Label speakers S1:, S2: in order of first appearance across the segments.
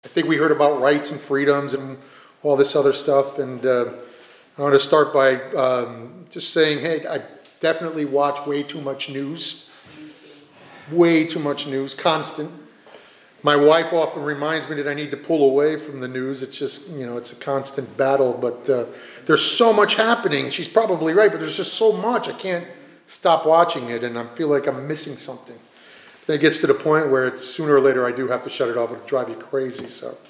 S1: I think we heard about rights and freedoms and all this other stuff, and I want to start by just saying, hey, I definitely watch way too much news. Way too much news, constant. My wife often reminds me that I need to pull away from the news. It's just, it's a constant battle, but there's so much happening. She's probably right, but there's just so much. I can't stop watching it, and I feel like I'm missing something. Then it gets to the point where sooner or later I do have to shut it off. It'll drive you crazy.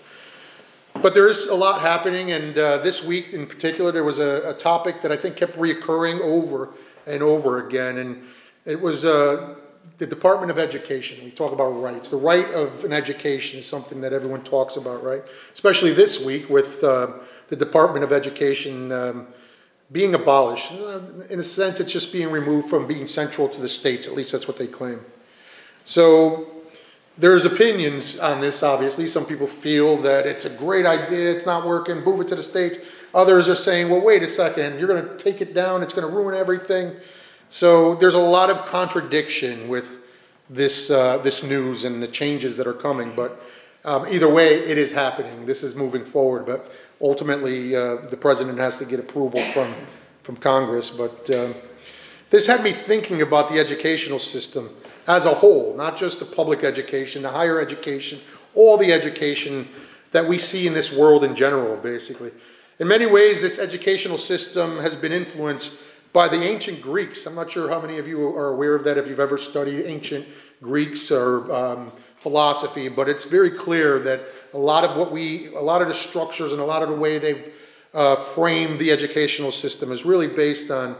S1: But there is a lot happening, and this week in particular, there was a topic that I think kept reoccurring over and over again, and it was the Department of Education. We talk about rights. The right of an education is something that everyone talks about, right? Especially this week with the Department of Education being abolished. In a sense, it's just being removed from being central to the states. At least that's what they claim. So there's opinions on this, obviously. Some people feel that it's a great idea, it's not working, move it to the states. Others are saying, well, wait a second, you're going to take it down, it's going to ruin everything. So there's a lot of contradiction with this news and the changes that are coming. But either way, it is happening. This is moving forward. But ultimately, the president has to get approval from Congress. But this had me thinking about the educational system as a whole, not just the public education, the higher education, all the education that we see in this world in general, basically. In many ways, this educational system has been influenced by the ancient Greeks. I'm not sure how many of you are aware of that if you've ever studied ancient Greeks or philosophy, but it's very clear that a lot of the structures and a lot of the way they've framed the educational system is really based on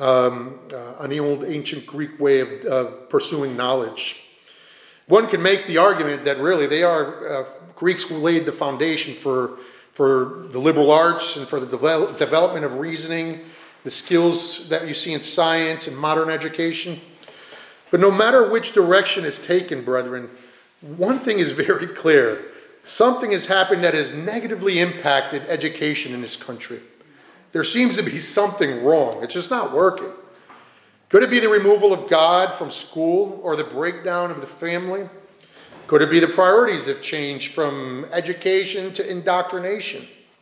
S1: the old ancient Greek way of pursuing knowledge. One can make the argument that really they are Greeks who laid the foundation for the liberal arts and for the development of reasoning, the skills that you see in science and modern education. But no matter which direction is taken, brethren, one thing is very clear. Something has happened that has negatively impacted education in this country. There seems to be something wrong. It's just not working. Could it be the removal of God from school or the breakdown of the family? Could it be the priorities have changed from education to indoctrination?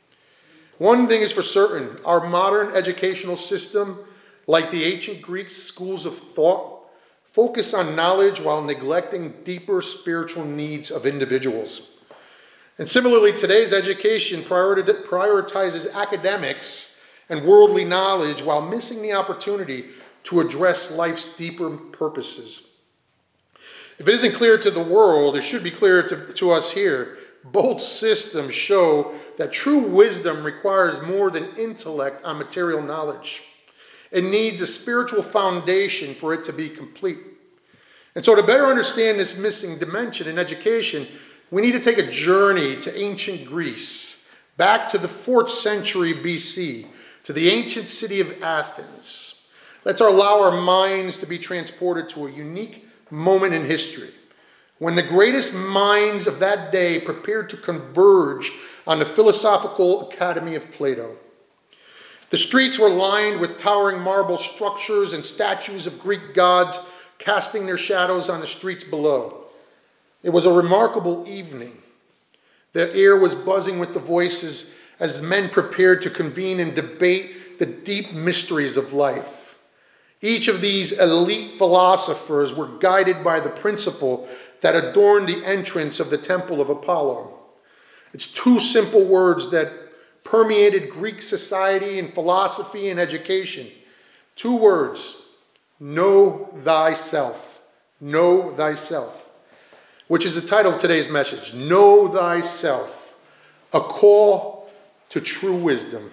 S1: One thing is for certain, our modern educational system, like the ancient Greek schools of thought, focus on knowledge while neglecting deeper spiritual needs of individuals. And similarly, today's education prioritizes academics and worldly knowledge while missing the opportunity to address life's deeper purposes. If it isn't clear to the world, it should be clear to us here. Both systems show that true wisdom requires more than intellect on material knowledge. It needs a spiritual foundation for it to be complete. And so to better understand this missing dimension in education, we need to take a journey to ancient Greece, back to the 4th century BC, to the ancient city of Athens. Let's allow our minds to be transported to a unique moment in history when the greatest minds of that day prepared to converge on the philosophical academy of Plato. The streets were lined with towering marble structures and statues of Greek gods casting their shadows on the streets below. It was a remarkable evening. The air was buzzing with the voices as men prepared to convene and debate the deep mysteries of life. Each of these elite philosophers were guided by the principle that adorned the entrance of the temple of Apollo. It's 2 simple words that permeated Greek society and philosophy and education. 2 words, know thyself. Know thyself. Which is the title of today's message, Know Thyself, a call to true wisdom.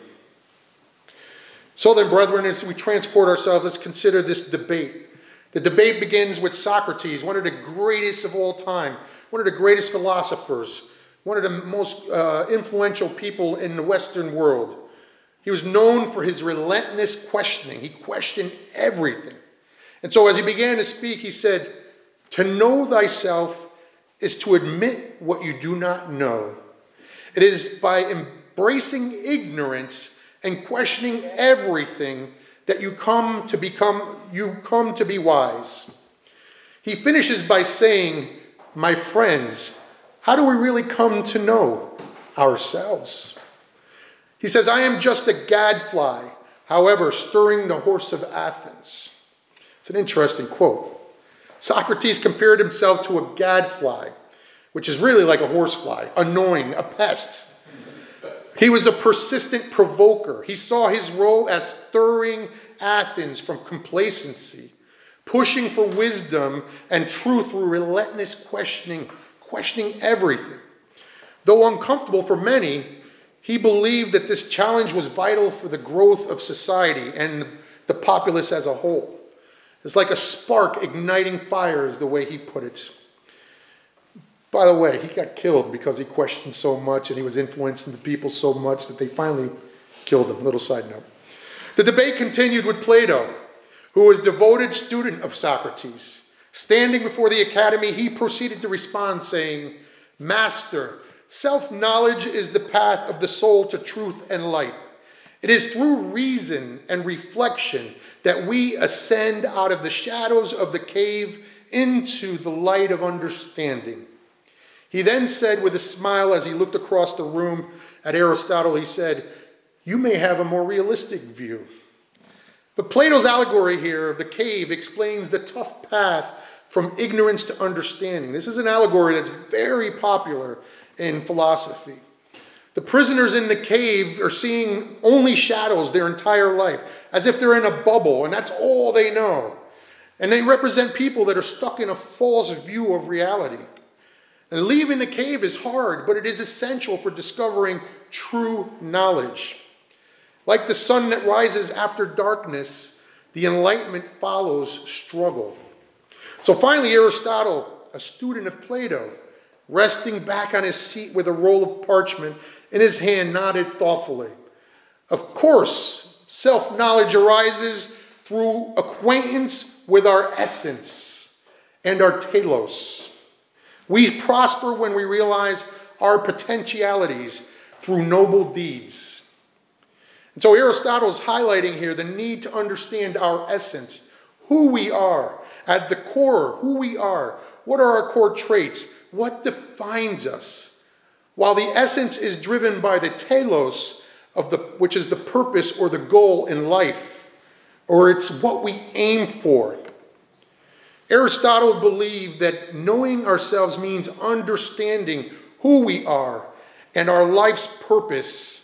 S1: So then, brethren, as we transport ourselves, let's consider this debate. The debate begins with Socrates, one of the greatest of all time, one of the greatest philosophers, one of the most influential people in the Western world. He was known for his relentless questioning. He questioned everything. And so as he began to speak, he said, to know thyself is to admit what you do not know. It is by embracing ignorance and questioning everything that you come to be wise. He finishes by saying, my friends, how do we really come to know ourselves? He says, I am just a gadfly, however, stirring the horse of Athens. It's an interesting quote. Socrates compared himself to a gadfly, which is really like a horsefly, annoying, a pest. He was a persistent provoker. He saw his role as stirring Athens from complacency, pushing for wisdom and truth through relentless questioning everything. Though uncomfortable for many, he believed that this challenge was vital for the growth of society and the populace as a whole. It's like a spark igniting fire is the way he put it. By the way, he got killed because he questioned so much and he was influencing the people so much that they finally killed him. Little side note. The debate continued with Plato, who was a devoted student of Socrates. Standing before the academy, he proceeded to respond saying, Master, self-knowledge is the path of the soul to truth and light. It is through reason and reflection that we ascend out of the shadows of the cave into the light of understanding. He then said with a smile as he looked across the room at Aristotle, he said, you may have a more realistic view. But Plato's allegory here of the cave explains the tough path from ignorance to understanding. This is an allegory that's very popular in philosophy. The prisoners in the cave are seeing only shadows their entire life, as if they're in a bubble, and that's all they know. And they represent people that are stuck in a false view of reality. And leaving the cave is hard, but it is essential for discovering true knowledge. Like the sun that rises after darkness, the enlightenment follows struggle. So finally, Aristotle, a student of Plato, resting back on his seat with a roll of parchment in his hand, nodded thoughtfully. Of course, self-knowledge arises through acquaintance with our essence and our telos. We prosper when we realize our potentialities through noble deeds. And so Aristotle is highlighting here the need to understand our essence, who we are, at the core, who we are, what are our core traits, what defines us. While the essence is driven by the telos, which is the purpose or the goal in life, or it's what we aim for. Aristotle believed that knowing ourselves means understanding who we are and our life's purpose.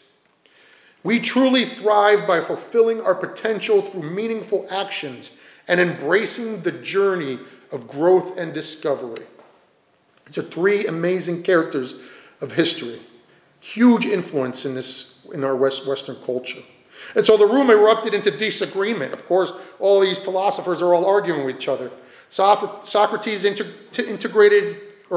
S1: We truly thrive by fulfilling our potential through meaningful actions and embracing the journey of growth and discovery. These are three amazing characters of history. Huge influence in our Western culture. And so the room erupted into disagreement. Of course, all these philosophers are all arguing with each other. Socrates interrogated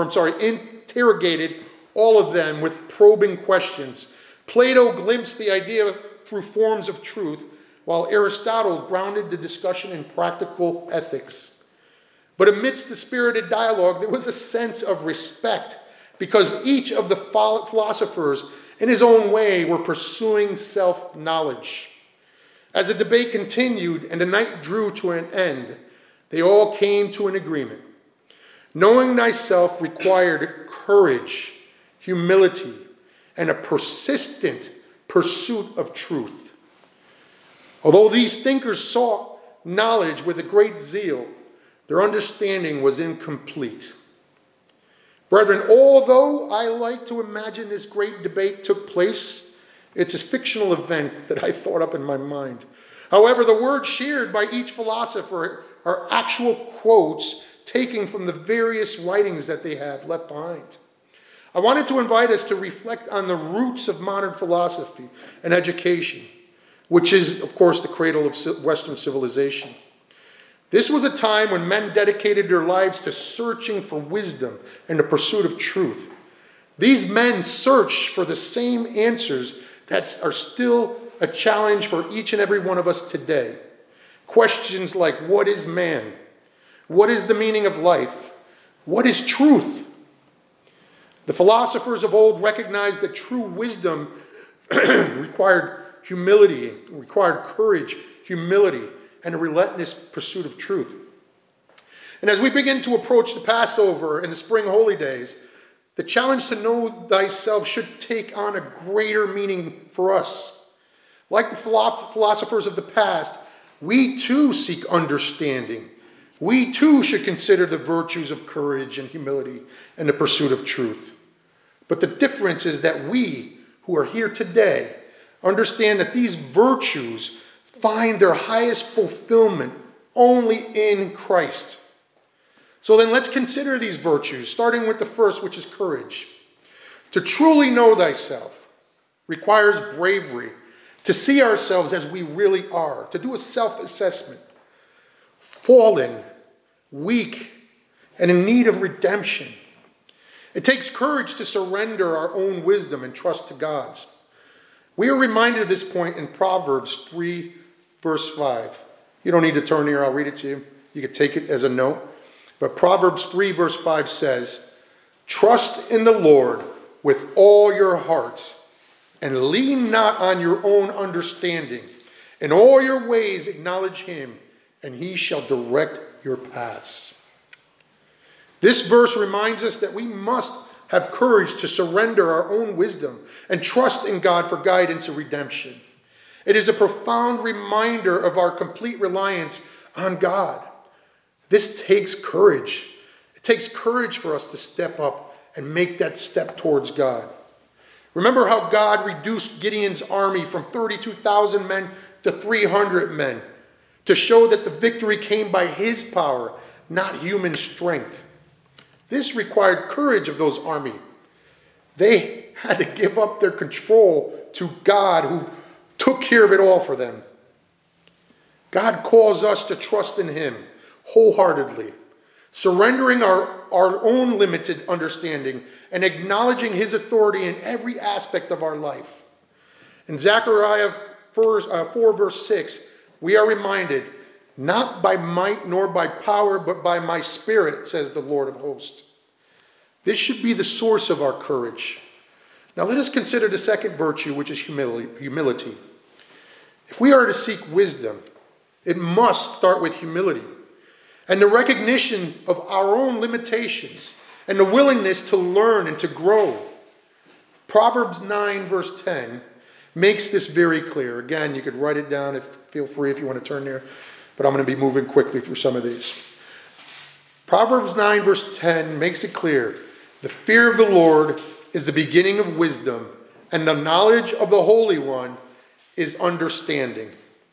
S1: all of them with probing questions. Plato glimpsed the idea through forms of truth, while Aristotle grounded the discussion in practical ethics. But amidst the spirited dialogue, there was a sense of respect, because each of the philosophers, in his own way, were pursuing self-knowledge. As the debate continued and the night drew to an end, they all came to an agreement. Knowing thyself required courage, humility, and a persistent pursuit of truth. Although these thinkers sought knowledge with a great zeal, their understanding was incomplete. Brethren, although I like to imagine this great debate took place, it's a fictional event that I thought up in my mind. However, the words shared by each philosopher are actual quotes taken from the various writings that they have left behind. I wanted to invite us to reflect on the roots of modern philosophy and education, which is, of course, the cradle of Western civilization. This was a time when men dedicated their lives to searching for wisdom and the pursuit of truth. These men searched for the same answers that are still a challenge for each and every one of us today. Questions like, what is man? What is the meaning of life? What is truth? The philosophers of old recognized that true wisdom required humility, required courage, humility, and a relentless pursuit of truth. And as we begin to approach the Passover and the spring holy days, The challenge to know thyself should take on a greater meaning for us. Like the philosophers of the past, we too seek understanding. We too should consider the virtues of courage and humility and the pursuit of truth. But the difference is that we, who are here today, understand that these virtues find their highest fulfillment only in Christ. So then let's consider these virtues, starting with the first, which is courage. To truly know thyself requires bravery, to see ourselves as we really are, to do a self-assessment, fallen, weak, and in need of redemption. It takes courage to surrender our own wisdom and trust to God's. We are reminded of this point in Proverbs 3, verse 5. You don't need to turn here, I'll read it to you. You can take it as a note. But Proverbs 3, verse 5 says, "Trust in the Lord with all your heart, and lean not on your own understanding. In all your ways acknowledge him, and he shall direct your paths." This verse reminds us that we must have courage to surrender our own wisdom and trust in God for guidance and redemption. It is a profound reminder of our complete reliance on God. This takes courage. It takes courage for us to step up and make that step towards God. Remember how God reduced Gideon's army from 32,000 men to 300 men to show that the victory came by his power, not human strength. This required courage of those army. They had to give up their control to God, who took care of it all for them. God calls us to trust in him wholeheartedly, surrendering our own limited understanding and acknowledging his authority in every aspect of our life. In Zechariah 4, verse 6, we are reminded, "Not by might nor by power, but by my spirit, says the Lord of hosts." This should be the source of our courage. Now let us consider the second virtue, which is humility. If we are to seek wisdom, it must start with humility and the recognition of our own limitations and the willingness to learn and to grow. Proverbs 9, verse 10 makes this very clear. Again, you could write it down. Feel free if you want to turn there, but I'm going to be moving quickly through some of these. Proverbs 9, verse 10 makes it clear. The fear of the Lord is the beginning of wisdom, and the knowledge of the Holy One is understanding.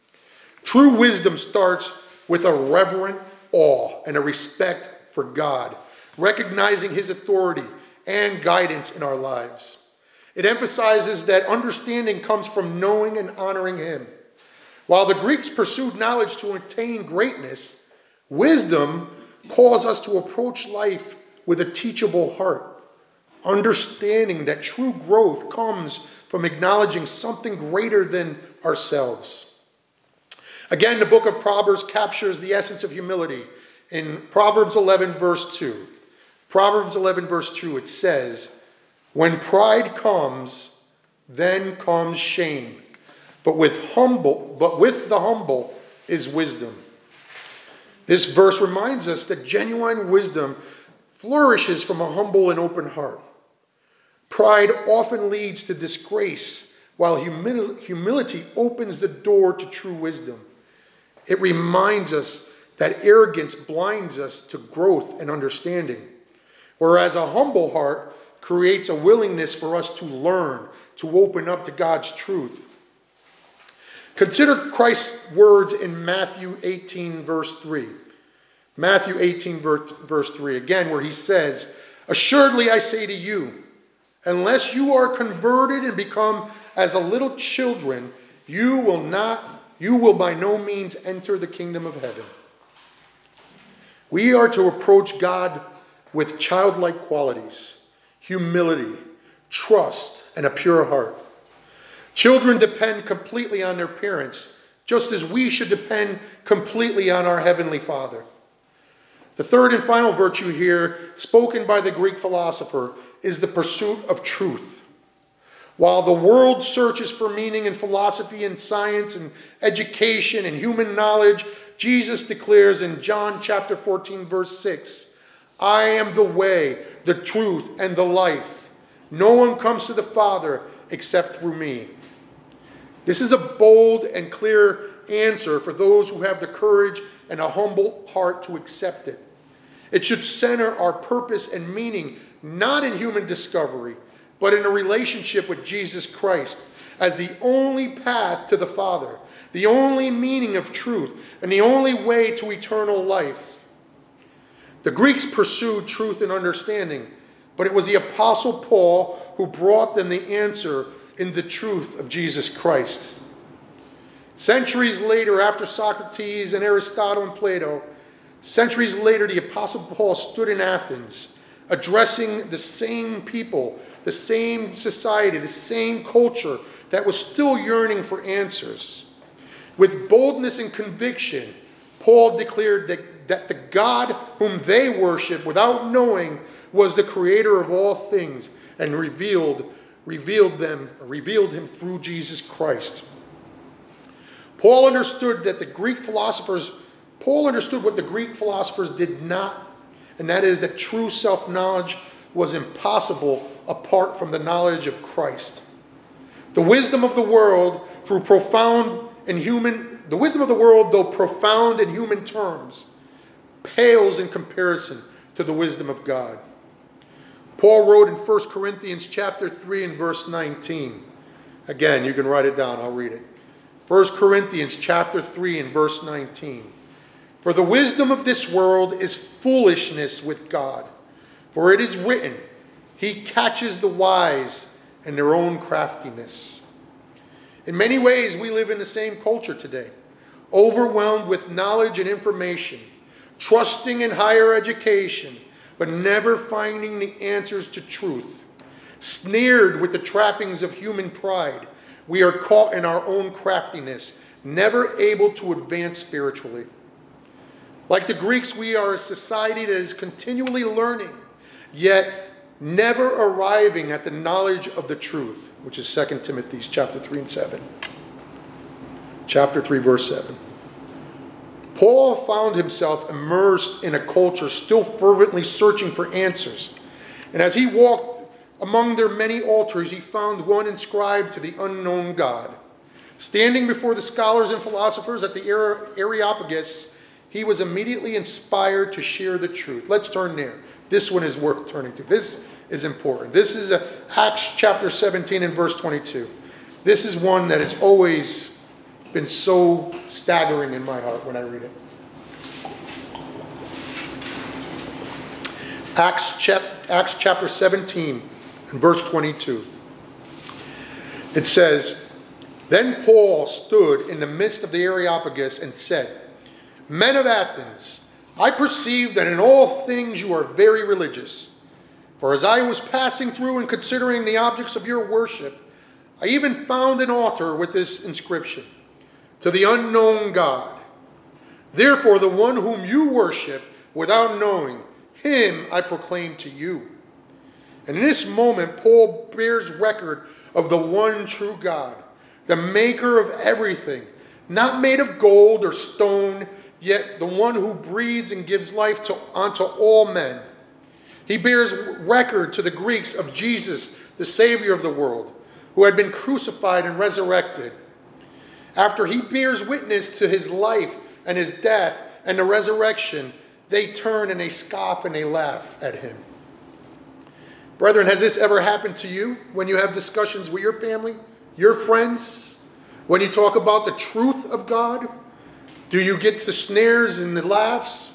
S1: True wisdom starts with a reverent awe and a respect for God, recognizing his authority and guidance in our lives. It emphasizes that understanding comes from knowing and honoring him. While the Greeks pursued knowledge to attain greatness, wisdom calls us to approach life with a teachable heart, understanding that true growth comes from acknowledging something greater than ourselves. Again, the book of Proverbs captures the essence of humility. In Proverbs 11, verse 2, Proverbs 11, verse 2, it says, "When pride comes, then comes shame, but with the humble is wisdom." This verse reminds us that genuine wisdom flourishes from a humble and open heart. Pride often leads to disgrace, while humility opens the door to true wisdom. It reminds us that arrogance blinds us to growth and understanding, whereas a humble heart creates a willingness for us to learn, to open up to God's truth. Consider Christ's words in Matthew 18, verse 3. Matthew 18, verse 3, again, where he says, "Assuredly I say to you, unless you are converted and become as a little children, you will by no means enter the kingdom of heaven." We are to approach God with childlike qualities, humility, trust, and a pure heart. Children depend completely on their parents, just as we should depend completely on our Heavenly Father. The third and final virtue here, spoken by the Greek philosopher, is the pursuit of truth. While the world searches for meaning in philosophy and science and education and human knowledge, Jesus declares in John chapter 14, verse 6, "I am the way, the truth, and the life. No one comes to the Father except through me. This is a bold and clear answer for those who have the courage and a humble heart to accept it. It should center our purpose and meaning not in human discovery, but in a relationship with Jesus Christ as the only path to the Father, the only meaning of truth, and the only way to eternal life. The Greeks pursued truth and understanding, but it was the Apostle Paul who brought them the answer in the truth of Jesus Christ. Centuries later, after Socrates and Aristotle and Plato, centuries later, the Apostle Paul stood in Athens, addressing the same people, the same society, the same culture that was still yearning for answers. With boldness and conviction, Paul declared that the God whom they worshiped without knowing was the creator of all things and revealed him through Jesus Christ. Paul understood what the Greek philosophers did not, and that is that true self-knowledge was impossible apart from the knowledge of Christ. The wisdom of the world, though profound in human terms, pales in comparison to the wisdom of God. Paul wrote in 1 Corinthians chapter 3 and verse 19. Again, you can write it down, I'll read it. 1 Corinthians chapter 3 and verse 19. For the wisdom of this world is foolishness with God. For it is written, He catches the wise in their own craftiness. In many ways, we live in the same culture today, overwhelmed with knowledge and information, trusting in higher education, but never finding the answers to truth. Sneered with the trappings of human pride, we are caught in our own craftiness, never able to advance spiritually. Like the Greeks, we are a society that is continually learning, yet never arriving at the knowledge of the truth, which is 2 Timothy chapter 3 and 7. Chapter 3, verse 7. Paul found himself immersed in a culture still fervently searching for answers. And as he walked among their many altars, he found one inscribed to the unknown God. Standing before the scholars and philosophers at the Areopagus, he was immediately inspired to share the truth. Let's turn there. This one is worth turning to. This is important. This is Acts chapter 17 and verse 22. This is one that has always been so staggering in my heart when I read it. Acts chapter 17 and verse 22. It says, Then Paul stood in the midst of the Areopagus and said, Men of Athens, I perceive that in all things you are very religious. For as I was passing through and considering the objects of your worship, I even found an altar with this inscription, To the unknown God. Therefore, the one whom you worship without knowing, him I proclaim to you. And in this moment, Paul bears record of the one true God, the maker of everything, not made of gold or stone, yet the one who breathes and gives life unto all men. He bears record to the Greeks of Jesus, the Savior of the world, who had been crucified and resurrected. After he bears witness to his life and his death and the resurrection, they turn and they scoff and they laugh at him. Brethren, has this ever happened to you when you have discussions with your family, your friends, when you talk about the truth of God? Do you get the sneers and the laughs?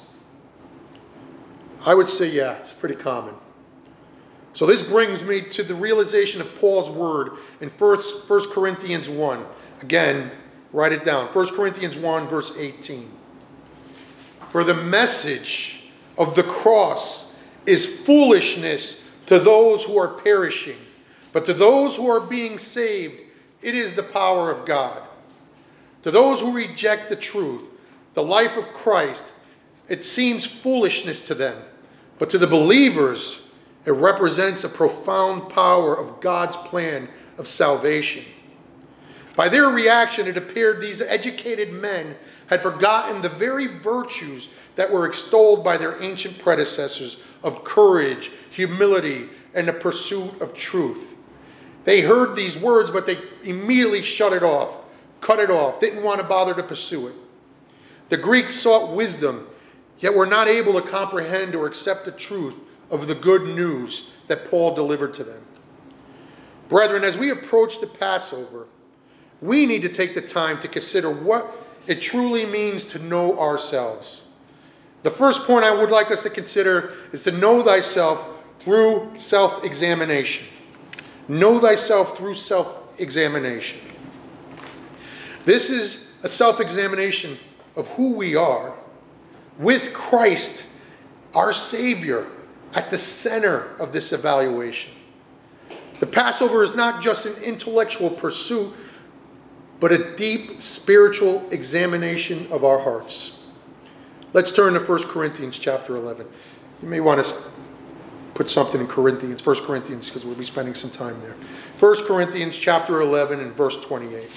S1: I would say, yeah, it's pretty common. So this brings me to the realization of Paul's word in 1 Corinthians 1. Again, write it down. 1 Corinthians 1, verse 18. For the message of the cross is foolishness to those who are perishing, but to those who are being saved, it is the power of God. To those who reject the truth, the life of Christ, it seems foolishness to them, but to the believers, it represents a profound power of God's plan of salvation. By their reaction, it appeared these educated men had forgotten the very virtues that were extolled by their ancient predecessors of courage, humility, and the pursuit of truth. They heard these words, but they immediately shut it off, cut it off, didn't want to bother to pursue it. The Greeks sought wisdom, yet were not able to comprehend or accept the truth of the good news that Paul delivered to them. Brethren, as we approach the Passover, we need to take the time to consider what it truly means to know ourselves. The first point I would like us to consider is to know thyself through self-examination. Know thyself through self-examination. This is a self-examination of who we are with Christ, our Savior, at the center of this evaluation. The Passover is not just an intellectual pursuit, but a deep spiritual examination of our hearts. Let's turn to 1 Corinthians chapter 11. You may want to put something in Corinthians, 1 Corinthians, because we'll be spending some time there. 1 Corinthians chapter 11 and verse 28.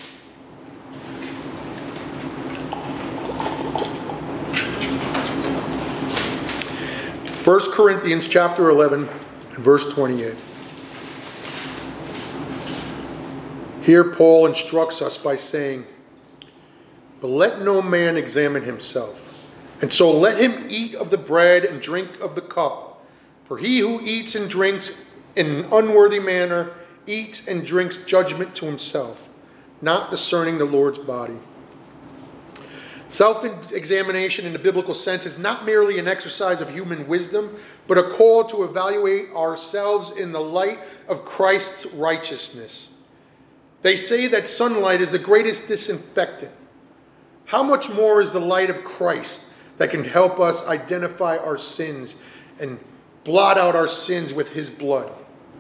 S1: First Corinthians chapter 11 and verse 28. Here Paul instructs us by saying, "But let no man examine himself, and so let him eat of the bread and drink of the cup. For he who eats and drinks in an unworthy manner eats and drinks judgment to himself, not discerning the Lord's body." Self-examination in the biblical sense is not merely an exercise of human wisdom, but a call to evaluate ourselves in the light of Christ's righteousness. They say that sunlight is the greatest disinfectant. How much more is the light of Christ that can help us identify our sins and blot out our sins with his blood?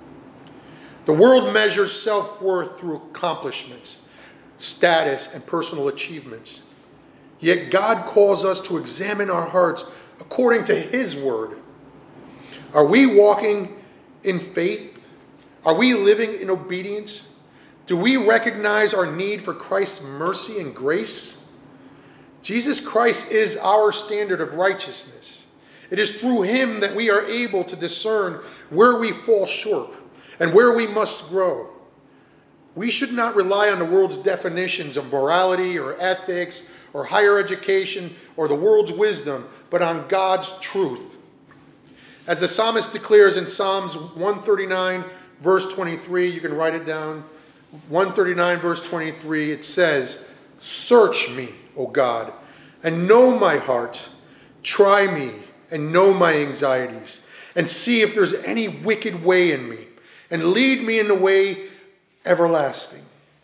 S1: The world measures self-worth through accomplishments, status, and personal achievements. Yet God calls us to examine our hearts according to his word. Are we walking in faith? Are we living in obedience? Do we recognize our need for Christ's mercy and grace? Jesus Christ is our standard of righteousness. It is through him that we are able to discern where we fall short and where we must grow. We should not rely on the world's definitions of morality or ethics or higher education or the world's wisdom, but on God's truth. As the psalmist declares in Psalms 139, verse 23, you can write it down. 139, verse 23, it says, "Search me, O God, and know my heart. Try me and know my anxieties, and see if there's any wicked way in me, and lead me in the way everlasting."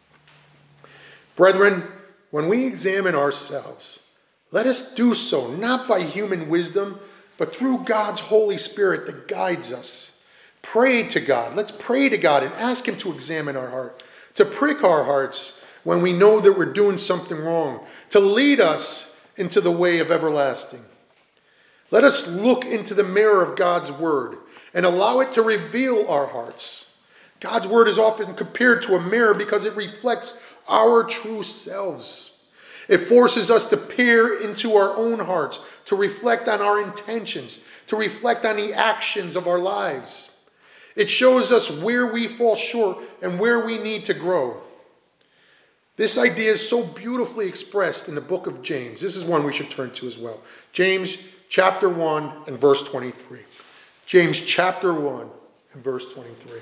S1: Brethren, when we examine ourselves, let us do so not by human wisdom, but through God's Holy Spirit that guides us. Pray to God. Let's pray to God and ask him to examine our heart, to prick our hearts when we know that we're doing something wrong, to lead us into the way of everlasting. Let us look into the mirror of God's word and allow it to reveal our hearts. God's word is often compared to a mirror because it reflects our true selves. It forces us to peer into our own hearts, to reflect on our intentions, to reflect on the actions of our lives. It shows us where we fall short and where we need to grow. This idea is so beautifully expressed in the book of James. This is one we should turn to as well. James chapter 1 and verse 23. James chapter 1 and verse 23.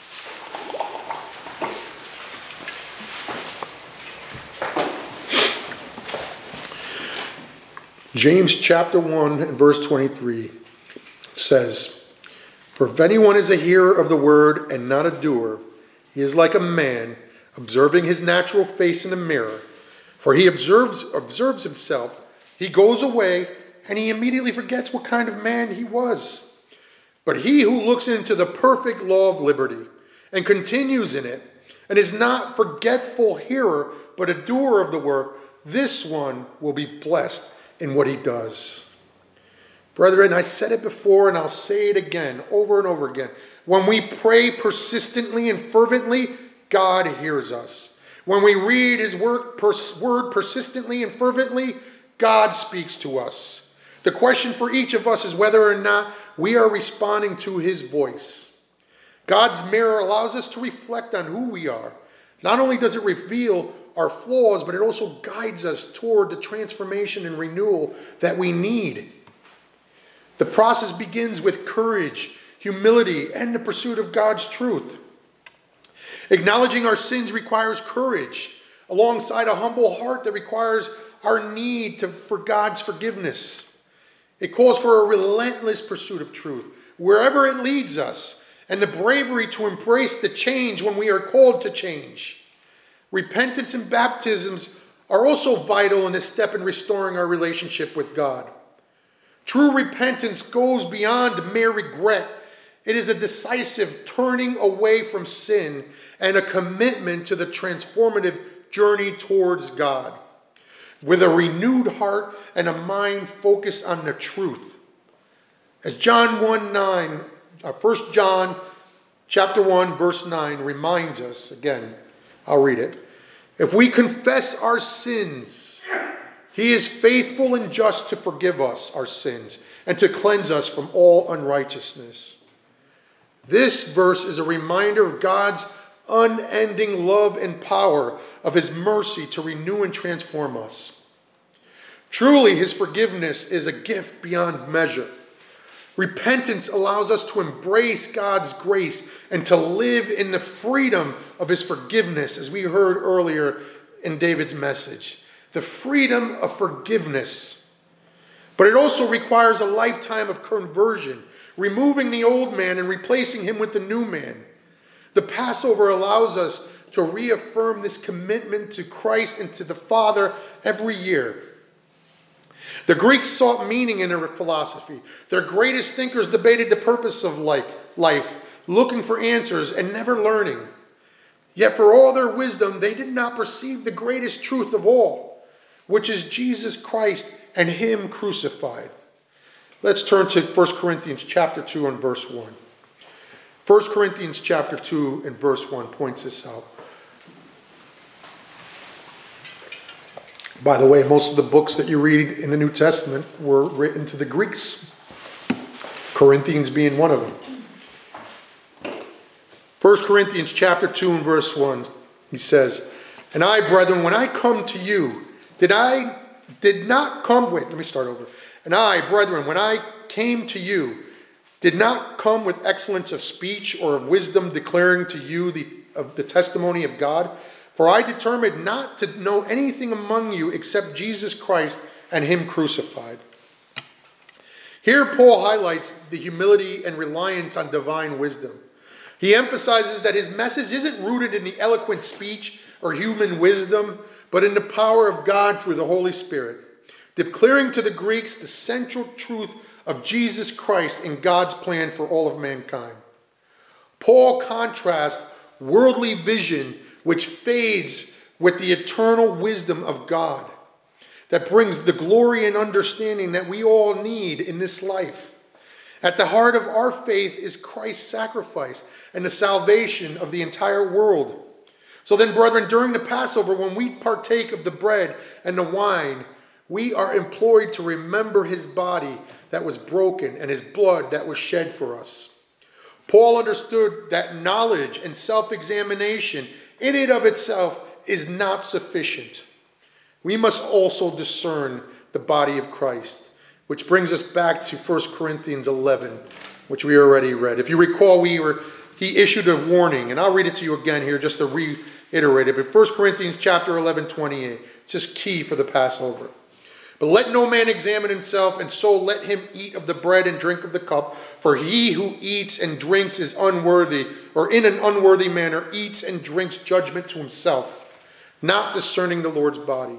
S1: James chapter 1 and verse 23 says, "For if anyone is a hearer of the word and not a doer, he is like a man observing his natural face in a mirror. For he observes himself, he goes away, and he immediately forgets what kind of man he was. But he who looks into the perfect law of liberty and continues in it, and is not forgetful hearer, but a doer of the work, this one will be blessed in what he does." Brethren, I said it before and I'll say it again, over and over again. When we pray persistently and fervently, God hears us. When we read his word persistently and fervently, God speaks to us. The question for each of us is whether or not we are responding to his voice. God's mirror allows us to reflect on who we are. Not only does it reveal our flaws, but it also guides us toward the transformation and renewal that we need. The process begins with courage, humility, and the pursuit of God's truth. Acknowledging our sins requires courage, alongside a humble heart that requires our need for God's forgiveness. It calls for a relentless pursuit of truth, wherever it leads us, and the bravery to embrace the change when we are called to change. Repentance and baptisms are also vital in a step in restoring our relationship with God. True repentance goes beyond mere regret. It is a decisive turning away from sin and a commitment to the transformative journey towards God, with a renewed heart and a mind focused on the truth. As 1 John chapter 1, verse 9 reminds us, again, I'll read it. If we confess our sins, he is faithful and just to forgive us our sins and to cleanse us from all unrighteousness. This verse is a reminder of God's unending love and power, of his mercy to renew and transform us. Truly, his forgiveness is a gift beyond measure. Repentance allows us to embrace God's grace and to live in the freedom of his forgiveness, as we heard earlier in David's message. The freedom of forgiveness. But it also requires a lifetime of conversion, removing the old man and replacing him with the new man. The Passover allows us to reaffirm this commitment to Christ and to the Father every year. The Greeks sought meaning in their philosophy. Their greatest thinkers debated the purpose of life, looking for answers and never learning. Yet for all their wisdom, they did not perceive the greatest truth of all, which is Jesus Christ and him crucified. Let's turn to 1 Corinthians chapter 2 and verse 1. 1 Corinthians chapter 2 and verse 1 points this out. By the way, most of the books that you read in the New Testament were written to the Greeks, Corinthians being one of them. 1 Corinthians chapter 2 and verse 1, he says, And I, brethren, when I come to you, And I, brethren, when I came to you, did not come with excellence of speech or of wisdom, declaring to you the testimony of God. For I determined not to know anything among you except Jesus Christ and him crucified. Here Paul highlights the humility and reliance on divine wisdom. He emphasizes that his message isn't rooted in the eloquent speech or human wisdom, but in the power of God through the Holy Spirit, declaring to the Greeks the central truth of Jesus Christ and God's plan for all of mankind. Paul contrasts worldly vision, which fades, with the eternal wisdom of God that brings the glory and understanding that we all need in this life. At the heart of our faith is Christ's sacrifice and the salvation of the entire world. So then, brethren, during the Passover, when we partake of the bread and the wine, we are implored to remember his body that was broken and his blood that was shed for us. Paul understood that knowledge and self-examination in and of itself is not sufficient. We must also discern the body of Christ, which brings us back to 1 Corinthians 11, which we already read. If you recall, he issued a warning, and I'll read it to you again here just to reiterate it. But 1 Corinthians chapter 11, 28, it's just key for the Passover. But let no man examine himself, and so let him eat of the bread and drink of the cup. For he who eats and drinks is unworthy, or in an unworthy manner eats and drinks judgment to himself, not discerning the Lord's body.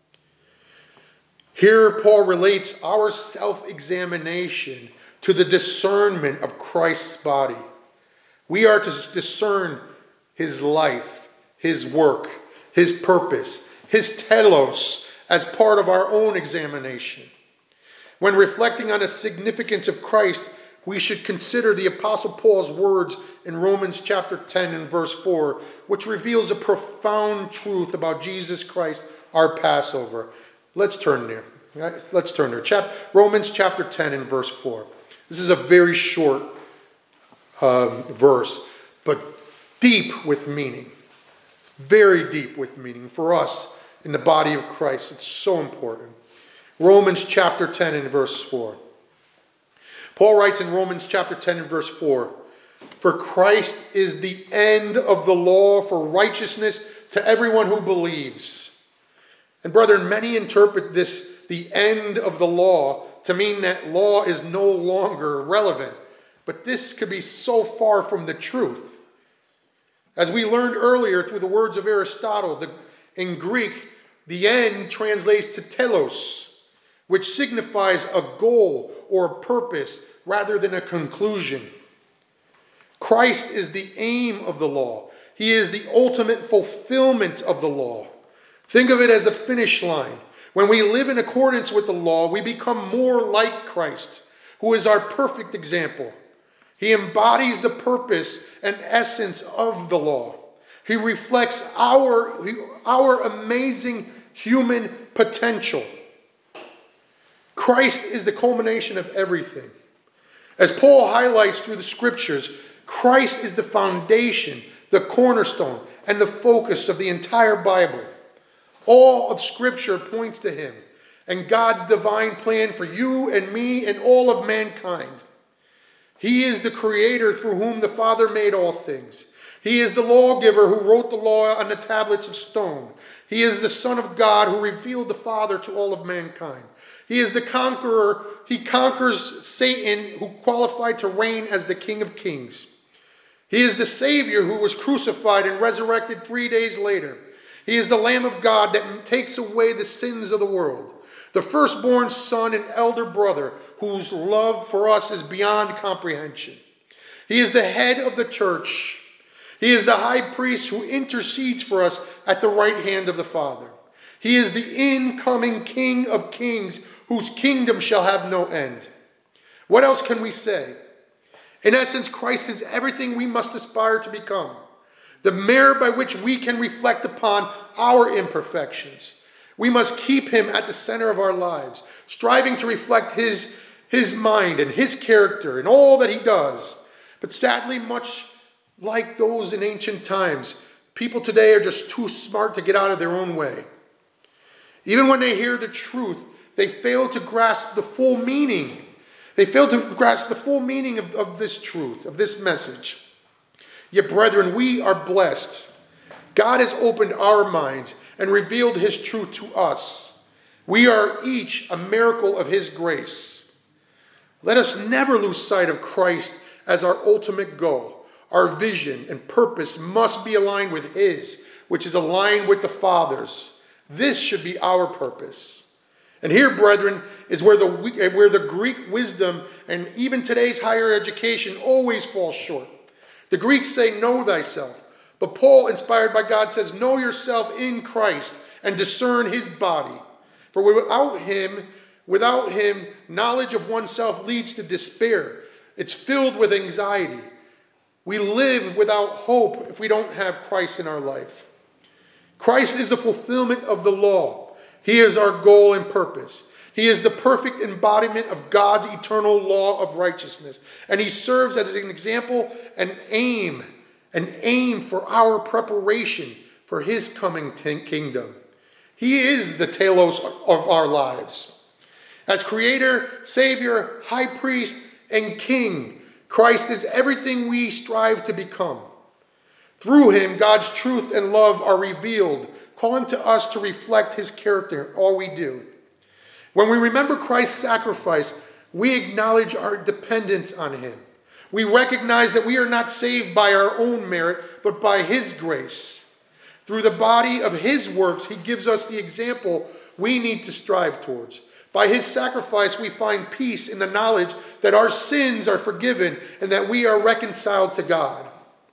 S1: Here Paul relates our self-examination to the discernment of Christ's body. We are to discern his life, his work, his purpose, his telos, as part of our own examination. When reflecting on the significance of Christ, we should consider the Apostle Paul's words in Romans chapter 10 and verse 4, which reveals a profound truth about Jesus Christ, our Passover. Let's turn there. Let's turn there. Romans chapter 10 and verse 4. This is a very short verse, but deep with meaning. Very deep with meaning for us in the body of Christ. It's so important. Romans chapter 10 and verse 4. Paul writes in Romans chapter 10 and verse 4, "For Christ is the end of the law for righteousness to everyone who believes." And brethren, many interpret this, the end of the law, to mean that law is no longer relevant. But this could be so far from the truth. As we learned earlier through the words of Aristotle, in Greek, the end translates to telos, which signifies a goal or a purpose rather than a conclusion. Christ is the aim of the law. He is the ultimate fulfillment of the law. Think of it as a finish line. When we live in accordance with the law, we become more like Christ, who is our perfect example. He embodies the purpose and essence of the law. He reflects our amazing human potential. Christ is the culmination of everything. As Paul highlights through the scriptures, Christ is the foundation, the cornerstone, and the focus of the entire Bible. All of Scripture points to him and God's divine plan for you and me and all of mankind. He is the creator through whom the Father made all things. He is the lawgiver who wrote the law on the tablets of stone. He is the Son of God who revealed the Father to all of mankind. He is the conqueror. He conquers Satan, who qualified to reign as the King of Kings. He is the Savior who was crucified and resurrected 3 days later. He is the Lamb of God that takes away the sins of the world. The firstborn son and elder brother whose love for us is beyond comprehension. He is the head of the church. He is the high priest who intercedes for us at the right hand of the Father. He is the incoming King of Kings whose kingdom shall have no end. What else can we say? In essence, Christ is everything we must aspire to become. The mirror by which we can reflect upon our imperfections. We must keep him at the center of our lives, striving to reflect his mind and his character in all that he does. But sadly, much like those in ancient times, people today are just too smart to get out of their own way. Even when they hear the truth, they fail to grasp the full meaning. They fail to grasp the full meaning of this truth, of this message. Yet, brethren, we are blessed. God has opened our minds and revealed his truth to us. We are each a miracle of his grace. Let us never lose sight of Christ as our ultimate goal. Our vision and purpose must be aligned with his, which is aligned with the Father's. This should be our purpose. And here, brethren, is where the Greek wisdom and even today's higher education always falls short. The Greeks say, know thyself. But Paul, inspired by God, says, know yourself in Christ and discern his body. For without him, knowledge of oneself leads to despair. It's filled with anxiety. We live without hope if we don't have Christ in our life. Christ is the fulfillment of the law. He is our goal and purpose. He is the perfect embodiment of God's eternal law of righteousness. And he serves as an example and aim for our preparation for his coming kingdom. He is the telos of our lives. As creator, savior, high priest, and king, Christ is everything we strive to become. Through him, God's truth and love are revealed, calling to us to reflect his character in all we do. When we remember Christ's sacrifice, we acknowledge our dependence on him. We recognize that we are not saved by our own merit, but by his grace. Through the body of his works, he gives us the example we need to strive towards. By his sacrifice, we find peace in the knowledge that our sins are forgiven and that we are reconciled to God.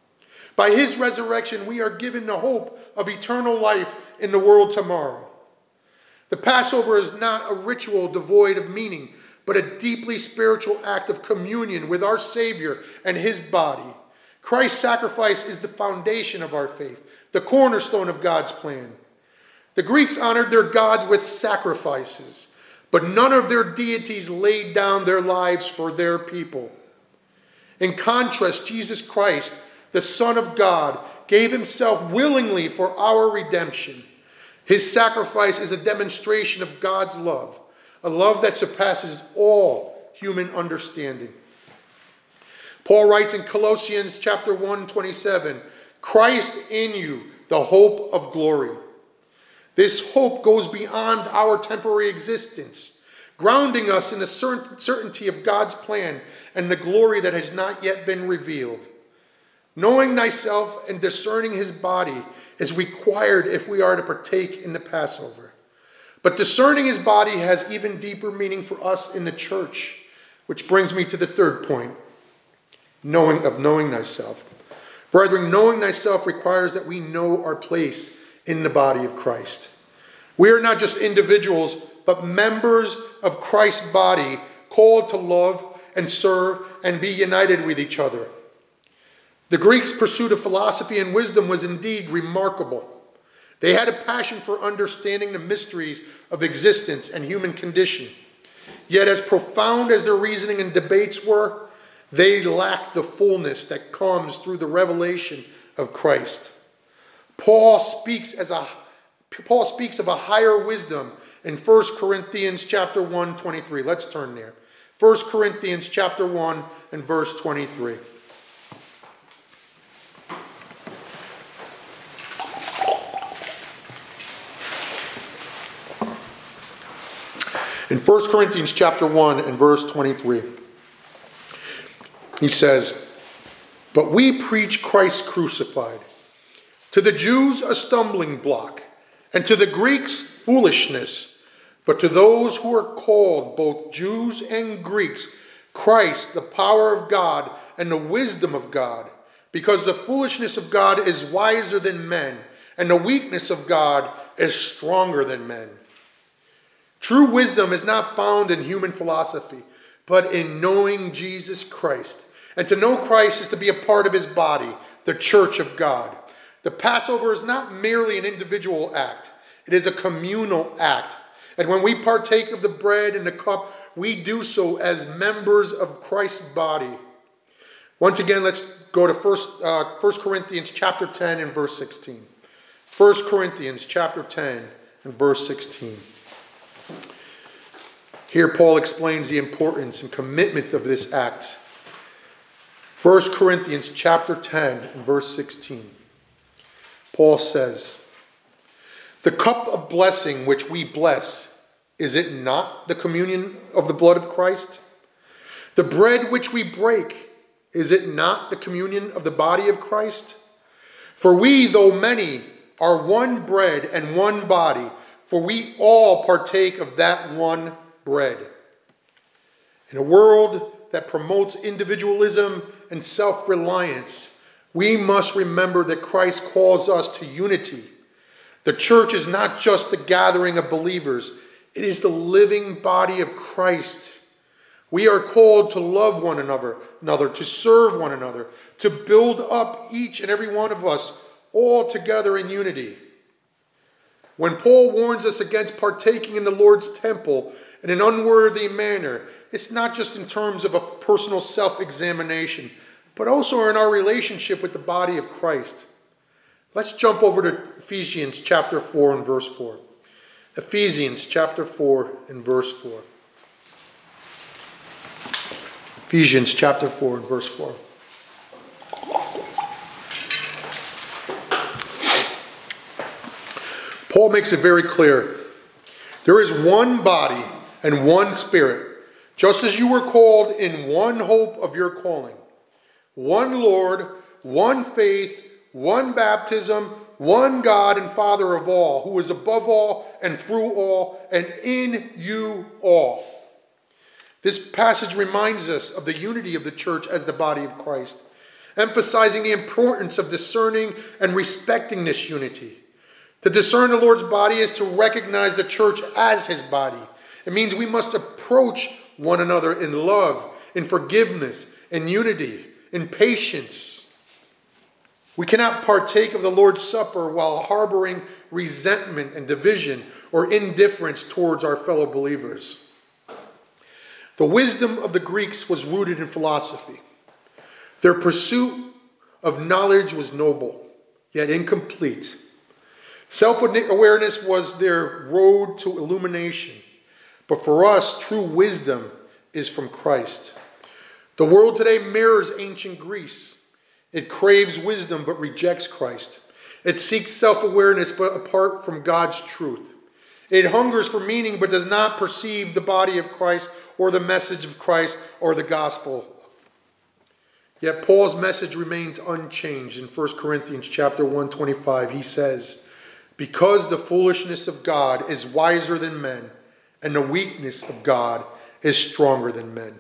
S1: By his resurrection, we are given the hope of eternal life in the world tomorrow. The Passover is not a ritual devoid of meaning, but a deeply spiritual act of communion with our Savior and his body. Christ's sacrifice is the foundation of our faith, the cornerstone of God's plan. The Greeks honored their gods with sacrifices, but none of their deities laid down their lives for their people. In contrast, Jesus Christ, the Son of God, gave himself willingly for our redemption. His sacrifice is a demonstration of God's love, a love that surpasses all human understanding. Paul writes in Colossians chapter 1:27, Christ in you, the hope of glory. This hope goes beyond our temporary existence, grounding us in the certainty of God's plan and the glory that has not yet been revealed. Knowing thyself and discerning his body is required if we are to partake in the Passover. But discerning his body has even deeper meaning for us in the church, which brings me to the third point, knowing thyself. Brethren, knowing thyself requires that we know our place in the body of Christ. We are not just individuals, but members of Christ's body, called to love and serve and be united with each other. The Greeks' pursuit of philosophy and wisdom was indeed remarkable. They had a passion for understanding the mysteries of existence and human condition. Yet as profound as their reasoning and debates were, they lacked the fullness that comes through the revelation of Christ. Paul speaks of a higher wisdom in 1 Corinthians chapter 1, 23. Let's turn there. 1 Corinthians chapter 1 and verse 23. In 1 Corinthians chapter 1 and verse 23, he says, "But we preach Christ crucified, to the Jews a stumbling block, and to the Greeks foolishness, but to those who are called, both Jews and Greeks, Christ, the power of God and the wisdom of God, because the foolishness of God is wiser than men, and the weakness of God is stronger than men." True wisdom is not found in human philosophy, but in knowing Jesus Christ. And to know Christ is to be a part of his body, the church of God. The Passover is not merely an individual act. It is a communal act. And when we partake of the bread and the cup, we do so as members of Christ's body. Once again, let's go to 1 Corinthians chapter 10 and verse 16. 1 Corinthians chapter 10 and verse 16. Here Paul explains the importance and commitment of this act. 1 Corinthians chapter 10 and verse 16. Paul says, "The cup of blessing which we bless, is it not the communion of the blood of Christ? The bread which we break, is it not the communion of the body of Christ? For we, though many, are one bread and one body, for we all partake of that one bread." In a world that promotes individualism and self-reliance, we must remember that Christ calls us to unity. The church is not just the gathering of believers, it is the living body of Christ. We are called to love one another, to serve one another, to build up each and every one of us all together in unity. When Paul warns us against partaking in the Lord's temple in an unworthy manner, it's not just in terms of a personal self-examination, but also in our relationship with the body of Christ. Let's jump over to Ephesians chapter 4 and verse 4. Ephesians chapter 4 and verse 4. Ephesians chapter 4 and verse 4. Paul makes it very clear. There is one body and one Spirit, just as you were called in one hope of your calling. One Lord, one faith, one baptism, one God and Father of all, who is above all and through all and in you all. This passage reminds us of the unity of the church as the body of Christ, emphasizing the importance of discerning and respecting this unity. To discern the Lord's body is to recognize the church as his body. It means we must approach one another in love, in forgiveness, in unity, in patience. We cannot partake of the Lord's Supper while harboring resentment and division or indifference towards our fellow believers. The wisdom of the Greeks was rooted in philosophy. Their pursuit of knowledge was noble, yet incomplete. Self-awareness was their road to illumination. But for us, true wisdom is from Christ. The world today mirrors ancient Greece. It craves wisdom but rejects Christ. It seeks self-awareness but apart from God's truth. It hungers for meaning but does not perceive the body of Christ or the message of Christ or the gospel. Yet Paul's message remains unchanged. In 1 Corinthians chapter 1:25, he says, "Because the foolishness of God is wiser than men, and the weakness of God is stronger than men."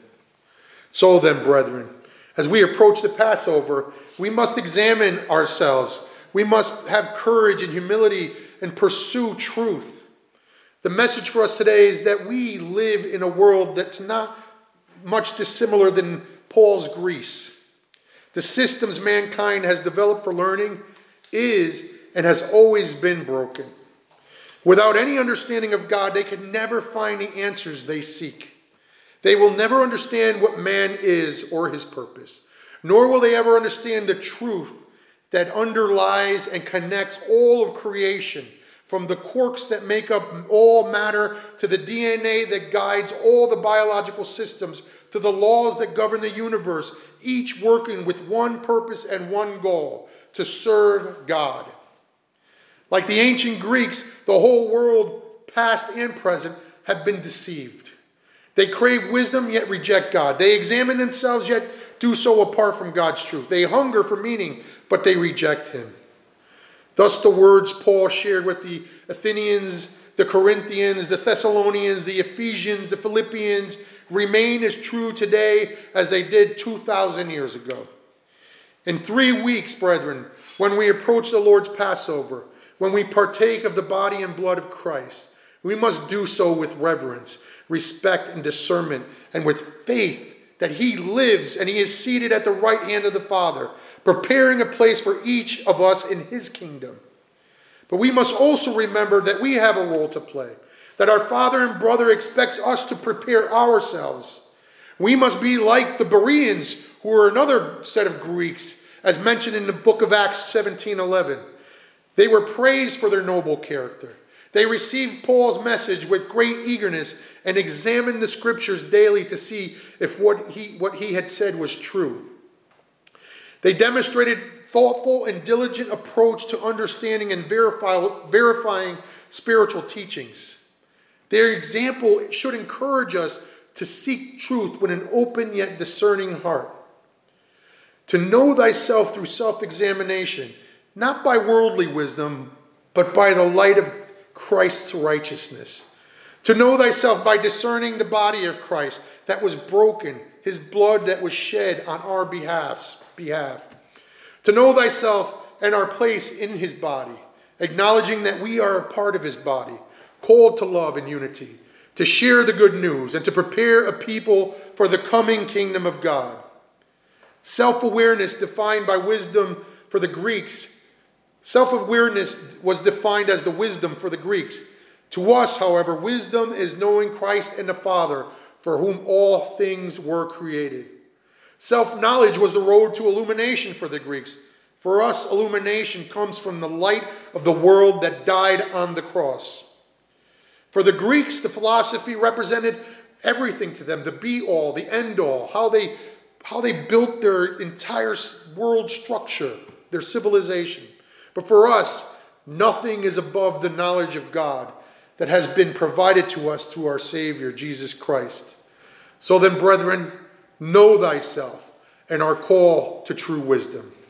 S1: So then, brethren, as we approach the Passover, we must examine ourselves. We must have courage and humility and pursue truth. The message for us today is that we live in a world that's not much dissimilar than Paul's Greece. The systems mankind has developed for learning is and has always been broken. Without any understanding of God, they can never find the answers they seek. They will never understand what man is or his purpose, nor will they ever understand the truth that underlies and connects all of creation, from the quarks that make up all matter to the DNA that guides all the biological systems, to the laws that govern the universe, each working with one purpose and one goal: to serve God. Like the ancient Greeks, the whole world, past and present, have been deceived. They crave wisdom, yet reject God. They examine themselves, yet do so apart from God's truth. They hunger for meaning, but they reject him. Thus the words Paul shared with the Athenians, the Corinthians, the Thessalonians, the Ephesians, the Philippians, remain as true today as they did 2,000 years ago. In 3 weeks, brethren, when we approach the Lord's Passover, when we partake of the body and blood of Christ, we must do so with reverence, respect, and discernment, and with faith that he lives and he is seated at the right hand of the Father, preparing a place for each of us in his kingdom. But we must also remember that we have a role to play, that our Father and brother expects us to prepare ourselves. We must be like the Bereans, who are another set of Greeks, as mentioned in the book of Acts 17:11. They were praised for their noble character. They received Paul's message with great eagerness and examined the scriptures daily to see if what he had said was true. They demonstrated thoughtful and diligent approach to understanding and verifying spiritual teachings. Their example should encourage us to seek truth with an open yet discerning heart. To know thyself through self-examination, not by worldly wisdom, but by the light of Christ's righteousness. To know thyself by discerning the body of Christ that was broken, his blood that was shed on our behalf. To know thyself and our place in his body, acknowledging that we are a part of his body, called to love and unity, to share the good news, and to prepare a people for the coming kingdom of God. Self-awareness defined by wisdom for the Greeks. Self-awareness was defined as the wisdom for the Greeks. To us, however, wisdom is knowing Christ and the Father, for whom all things were created. Self-knowledge was the road to illumination for the Greeks. For us, illumination comes from the light of the world that died on the cross. For the Greeks, the philosophy represented everything to them, the be-all, the end-all, how they built their entire world structure, their civilization. But for us, nothing is above the knowledge of God that has been provided to us through our Savior, Jesus Christ. So then, brethren, know thyself and our call to true wisdom.